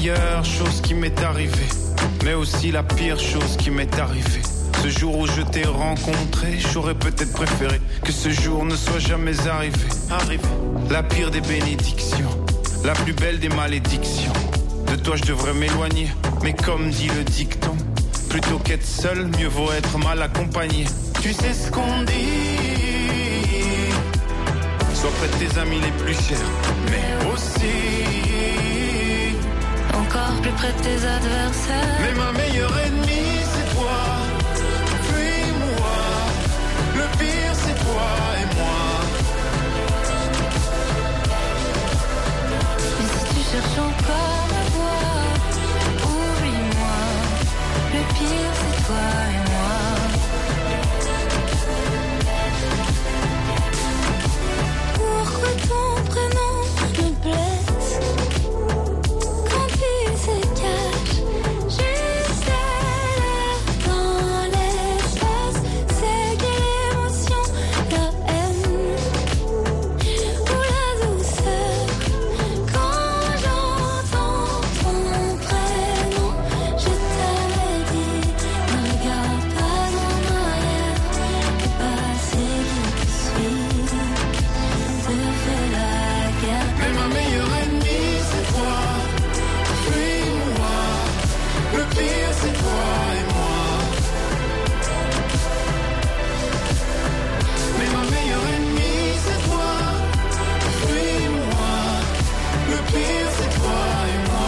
meilleure chose qui m'est arrivée, mais aussi la pire chose qui m'est arrivée. Ce jour où je t'ai rencontré, j'aurais peut-être préféré que ce jour ne soit jamais arrivé. La pire des bénédictions, la plus belle des malédictions. De toi je devrais m'éloigner, mais comme dit le dicton, plutôt qu'être seul, mieux vaut être mal accompagné. Tu sais ce qu'on dit, sois près de tes amis les plus chers, mais aussi encore plus près de tes adversaires. Mais ma meilleure ennemie c'est toi. Fuis-moi, le pire c'est toi et moi. Et si tu cherches encore à voir, oublie-moi, le pire c'est toi et moi. Pourquoi ton prénom me blesse quand il se cache juste à l'air dans l'espace? C'est quelle émotion, la haine ou la douceur? Quand j'entends ton prénom, je t'avais dit, ne regarde pas en arrière, le passé qui te suit te fait la guerre. Mais ma meilleure ennemie c'est toi. Fuis-moi, le pire c'est toi et moi. Mais ma meilleure ennemie c'est toi. Fuis-moi, le pire c'est toi et moi.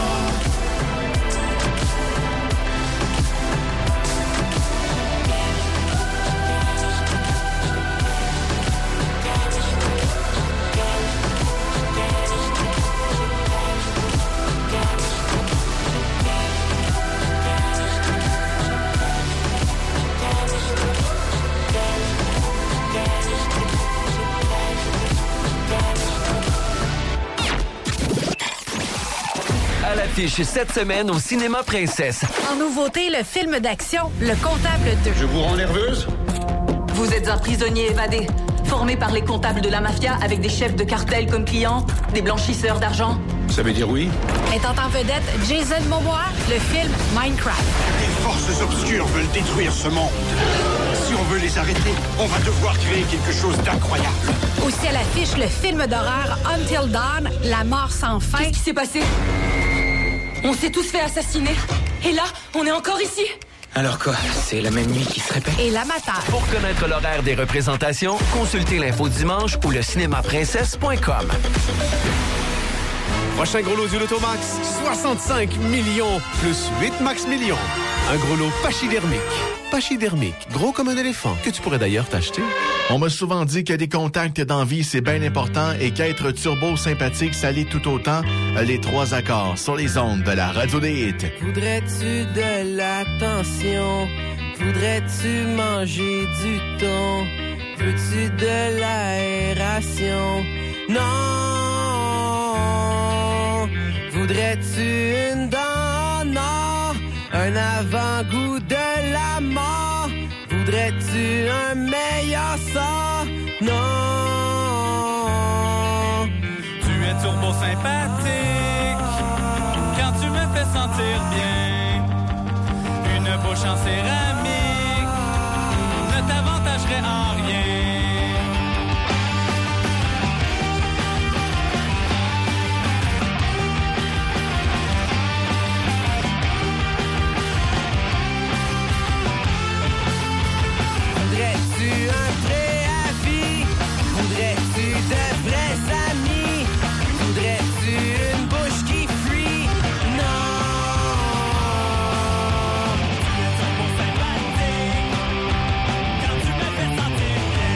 À l'affiche cette semaine au Cinéma Princesse. En nouveauté, le film d'action Le Comptable 2. Je vous rends nerveuse? Vous êtes un prisonnier évadé, formé par les comptables de la mafia avec des chefs de cartel comme clients, des blanchisseurs d'argent. Ça veut dire oui? Mettant en vedette Jason Momoa, le film Minecraft. Les forces obscures veulent détruire ce monde. Si on veut les arrêter, on va devoir créer quelque chose d'incroyable. Aussi à l'affiche, le film d'horreur Until Dawn, La mort sans fin. Qu'est-ce qui s'est passé? On s'est tous fait assassiner. Et là, on est encore ici. Alors quoi? C'est la même nuit qui se répète? Et l'amateur. Pour connaître l'horaire des représentations, consultez l'info dimanche ou le cinémaprincesse.com. Prochain gros lot du Lotomax, 65 millions plus 8 max millions. Un gros lot pachydermique. Pachydermique, gros comme un éléphant, que tu pourrais d'ailleurs t'acheter. On m'a souvent dit que des contacts dans vie, c'est bien important et qu'être turbo sympathique, ça l'est tout autant. Les trois accords sur les ondes de la radio des hits. Voudrais-tu de l'attention? Voudrais-tu manger du thon? Veux-tu de l'aération? Non! Voudrais-tu une dent? Non! Un avant-goût de la mort? Voudrais-tu un meilleur sort? Non! Tu es turbo sympathique quand tu me fais sentir bien. Une bouche en céramique ne t'avantagerait en rien. Voudrais-tu un préavis? Voudrais-tu de vrais amis? Voudrais-tu une bouche qui fuit? Non! Tu es turbo sympathique quand tu me fais sentir bien.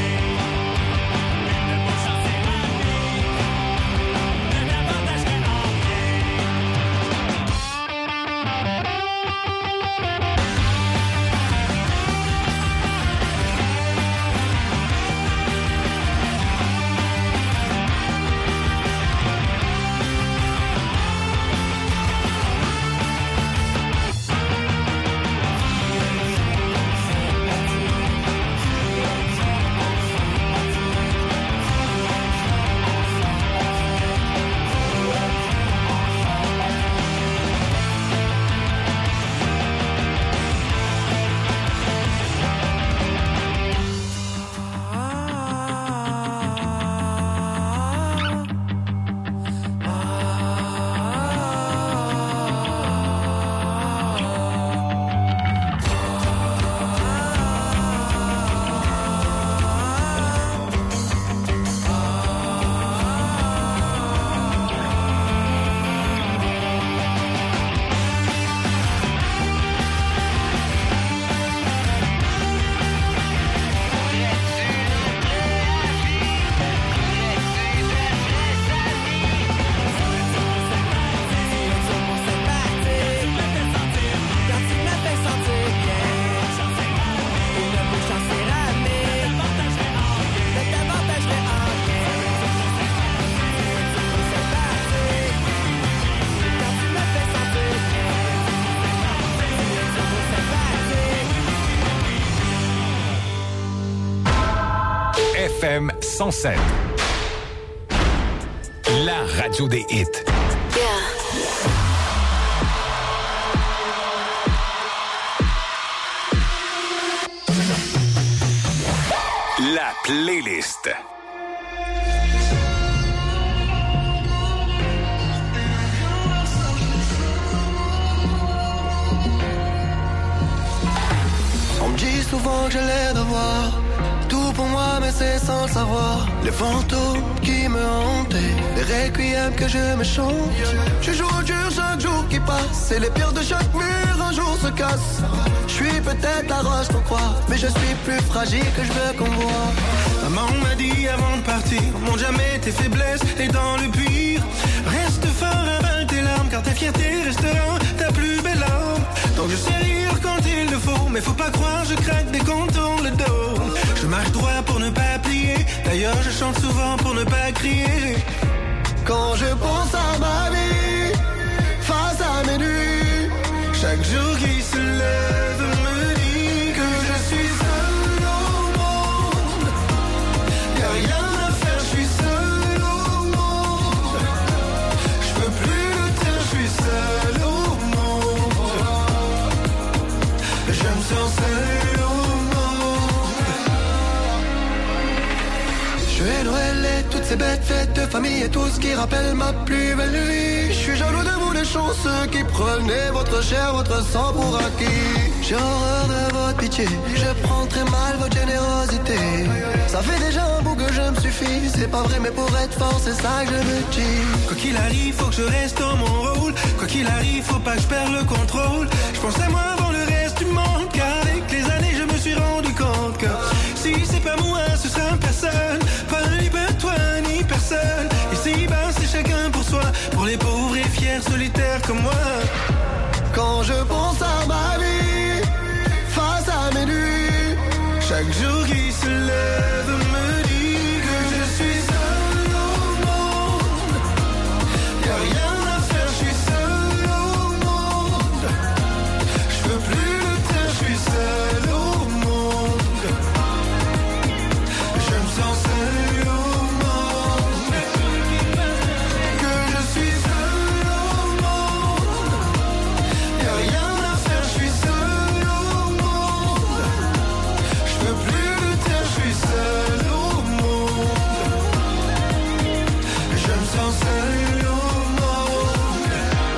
FM 107. La radio des hits. La playlist. On me dit souvent que j'ai l'air d'avoir tout pour moi, mais c'est sans le savoir. Les fantômes qui me hantaient, les requiems que je me chante. Je joue au dur chaque jour qui passe, et les pierres de chaque mur un jour se cassent. Je suis peut-être la roche qu'on croit, mais je suis plus fragile que je veux qu'on voit. Maman m'a dit avant de partir, montre jamais tes faiblesses et dans le pire, reste fort, avale tes larmes, car ta fierté restera ta plus belle arme. Donc je sais rire quand il le faut, mais faut pas croire, je craque dès qu'on tourne le dos. Je marche droit pour ne pas plier, d'ailleurs je chante souvent pour ne pas crier. Quand je pense à ma vie, face à mes nuits, chaque jour qui se lève me dit que je suis seul au monde. Y'a rien à faire, je suis seul au monde. Je peux plus le taire, je suis seul au monde. Je me sens seul au monde. Je vais Noël et toutes ces bêtes fêtes de famille et tout ce qui rappelle ma plus belle vie. Je suis jaloux de vous les chanceux qui prenez votre chair, votre sang pour acquis. J'ai horreur de votre pitié, je prends très mal votre générosité. Ça fait déjà un bout que je me suffis, c'est pas vrai mais pour être fort c'est ça que je me dis. Quoi qu'il arrive, faut que je reste dans mon rôle. Quoi qu'il arrive, faut pas que je perde le contrôle. Je pense à moi avant le reste du monde, car avec les années je me suis rendu compte que si c'est pas moi, ce sera personne. Pas ni toi ni personne. Ici bas c'est chacun pour soi, pour les pauvres et fiers solitaires comme moi. Quand je pense à ma vie, face à mes nuits, chaque jour qui se lève me dit que je suis seul au monde. Y'a rien à faire, je suis seul au monde. Je peux plus le taire, je suis seul au monde. Je me sens seul au monde. Que je suis seul au monde. Y'a rien à faire, je suis seul au monde. Je peux plus le taire, je suis seul au monde. Je me sens seul au monde.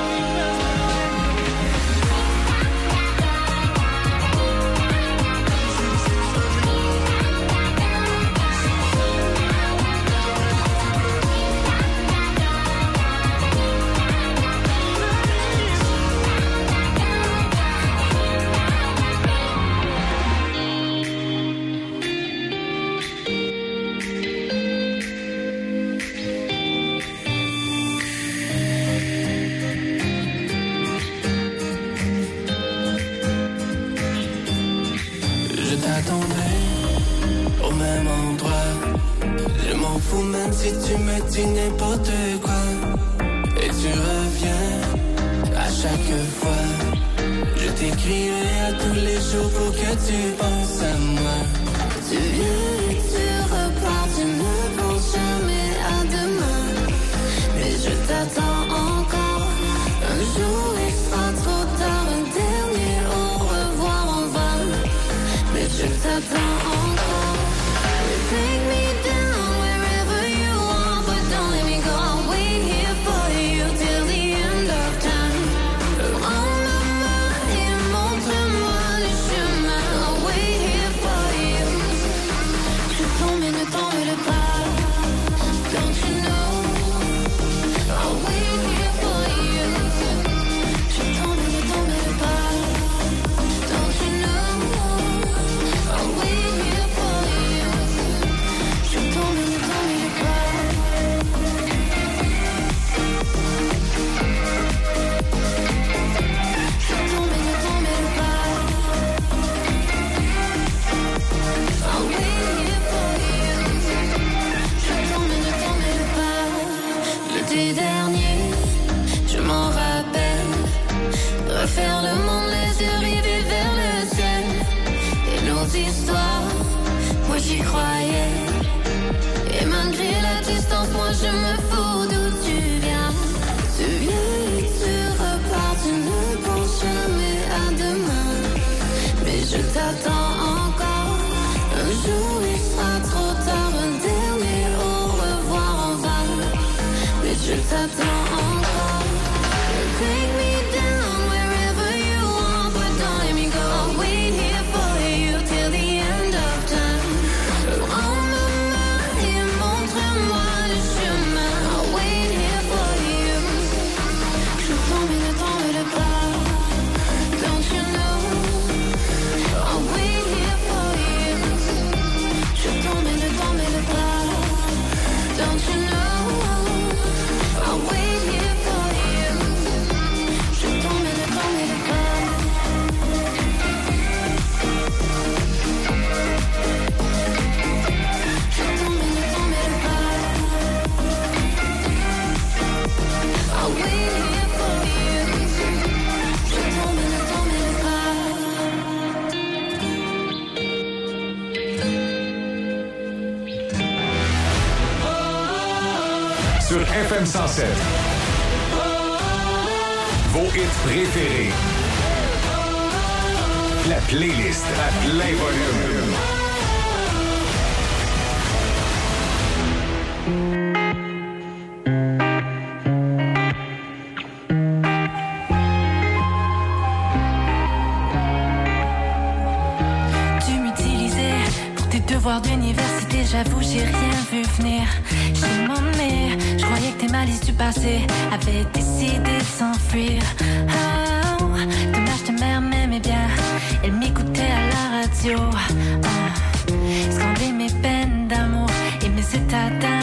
je t'attendrai au même endroit. Je m'en fous même si tu me dis n'importe quoi. Et tu reviens à chaque fois. Je t'écrirai à tous les jours pour que tu penses à moi. Tu viens et tu repars, tu ne penses jamais à demain. Mais je t'attends encore. Un jour il sera trop tard, un dernier au revoir en vain. Mais je t'attends encore. Take me down wherever you are, but don't let me go. I'll wait here for you till the end of time. Rends-moi et montre-moi le chemin. I'll wait here for you. Je tombe et ne tombe pas. Don't you know? I'll wait here for you. Je tombe et ne tombe pas. Don't you know? I'll wait here for you. Je tombe et ne tombe pas. Je tombe et ne tombe pas. I'll wait here for you. Je tombe et ne tombe pas. L'été dernier, je m'en rappelle. Refaire le monde, les yeux rivés vers le ciel. Et nos histoires, moi j'y croyais. Et malgré la distance, moi je me fous d'où tu viens. Tu viens et tu repars, tu ne penses jamais à demain. Mais je t'attends encore. Un jour il sera trop tard, un dernier au revoir en vain. Mais je t'attends encore. Take me down wherever you want, but don't let me go. I'll wait here for you till the end of time. Prends-moi et montre-moi le chemin. I'll wait here for you. Je tombe et ne tombe pas. Don't you know? I'll wait here for you. Je tombe et ne tombe pas. Don't you know? I'll wait here for you. Je tombe et ne tombe pas. Je tombe et ne tombe pas. I'll wait here for you. Je tombe et ne tombe pas. Sur FM 107. Vos hits préférés. La playlist à plein volume. Tu m'utilisais pour tes devoirs d'université, j'avoue j'ai rien vu venir. J'ai m'emmené, je croyais que tes malices du passé avaient décidé de s'enfuir. Oh, dommage ta mère m'aimait bien, elle m'écoutait à la radio. Scander mes peines d'amour et mes états d'âme.